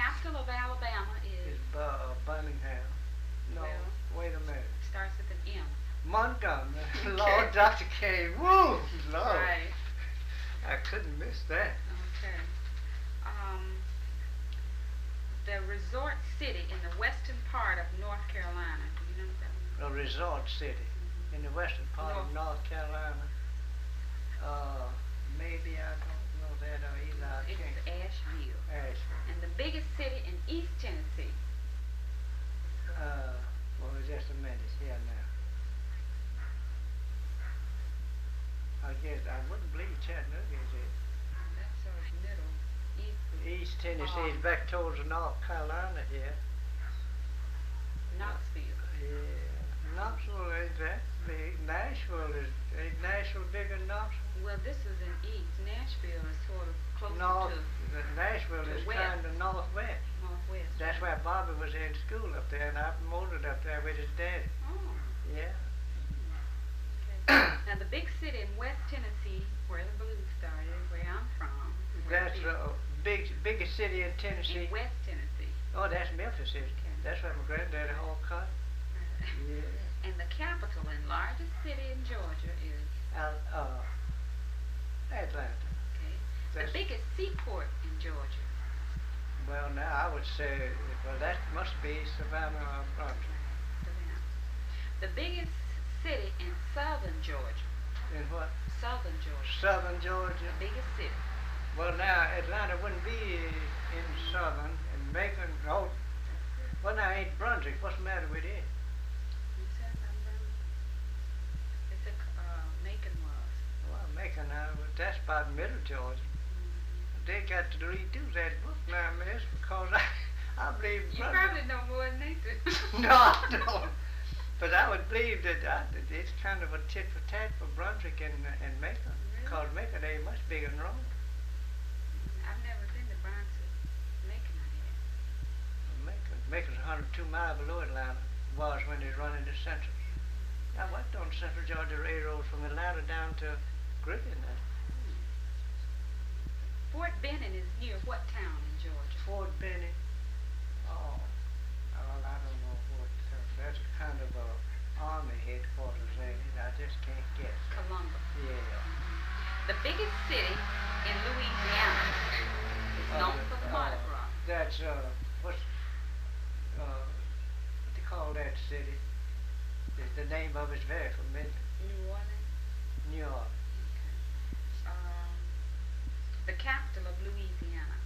capital of Alabama is, Birmingham. No, well, wait a minute. starts with an M. Montgomery. Okay. Lord, Dr. K. Woo! Lord. Right. I couldn't miss that. Okay. The resort city in the western part of North Carolina. Do you know that one? A resort city in the western part of North Carolina. Maybe I don't know that either. I It's can't. Asheville. Asheville. And the biggest city in East Tennessee. Well, just a minute here now. I guess I wouldn't believe Chattanooga is it. That's sort of middle. East Tennessee is back towards North Carolina here. Knoxville. Yeah. Knoxville ain't that big. Ain't Nashville bigger than Knoxville? Well, this is in East. Nashville is sort of closer Nashville to is west. kind of northwest. Northwest. That's where Bobby was in school up there, and I promoted up there with his daddy. Oh. Yeah. Okay. Now the big city in West Tennessee, where the blues started, where I'm from. That's the biggest city in Tennessee. In West Tennessee. Oh, that's Memphis, is it? Okay. That's where my granddaddy hauled cotton. Yeah. And the capital and largest city in Georgia is Atlanta. okay. The That's- biggest seaport in Georgia. Well, now I would say, well, that must be Savannah or Brunswick. Savannah. The biggest city in southern Georgia. In what? Southern Georgia. Southern Georgia. The biggest city. Well, now Atlanta wouldn't be in southern, and Macon. Oh, well, now ain't Brunswick. What's the matter with it? You said something? It's a Macon was. Well, Macon, that's about middle Georgia. They got to redo that book now, miss, because I believe You Brunswick. probably know more than they do. No, I don't. But I would believe that it's kind of a tit for tat for Brunswick and Macon. Really? Because Macon ain't much bigger than Rome. I've never been to Brunswick. Macon, I have. Macon's 102 miles below Atlanta. Was when they was running the Central. I went on the Central Georgia Railroad from Atlanta down to Griffin. Fort Benning is near what town in Georgia? Fort Benning. Oh, well, I don't know what. That's kind of a army headquarters, ain't it? I just can't guess. Columbus. Yeah. The biggest city in Louisiana is known for the Mardi Gras. That's what they call that city? The name of it's very familiar. New Orleans. New York. The capital of Louisiana.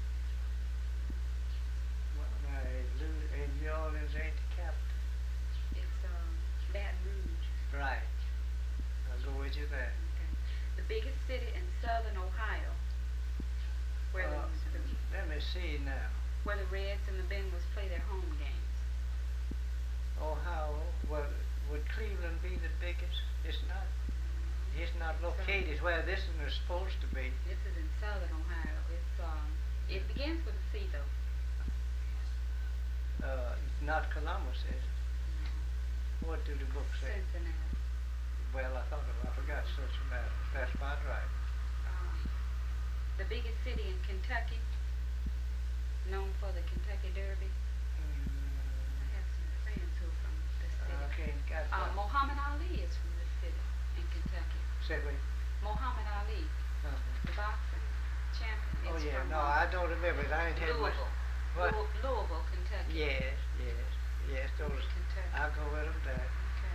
Well, now, New Orleans ain't the capital. It's Baton Rouge. Right. I'll go with you there. Okay. The biggest city in southern Ohio, where Let me see now. where the Reds and the Bengals play their home games. Ohio. Well, would Cleveland be the biggest? It's not. It's not located where this one is supposed to be. This is in southern Ohio. It begins with a C though. Not Columbus, is it? What do the book say? Cincinnati. Well, I forgot Cincinnati. That's about right. The biggest city in Kentucky, known for the Kentucky Derby. I have some friends who are from this city. Okay, got that. Muhammad Ali is from this city in Kentucky. Say wait. Muhammad Ali, the boxing champion. Oh is yeah, from no, I don't remember it. I ain't had much. Louisville. What? Louisville, Kentucky. Yes. Those. Kentucky. I'll go with them there. Okay.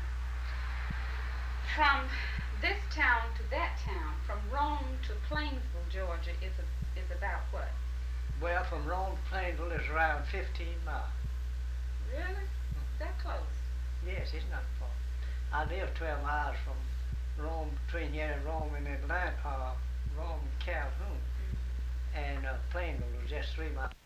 From this town to that town, from Rome to Plainsville, Georgia, is about what? Well, from Rome to Plainville is around 15 miles. Really? That close? Yes, it's not far. I live 12 miles from Rome, between here and Rome and Atlanta, Rome and Calhoun. And Plainville was just 3 miles.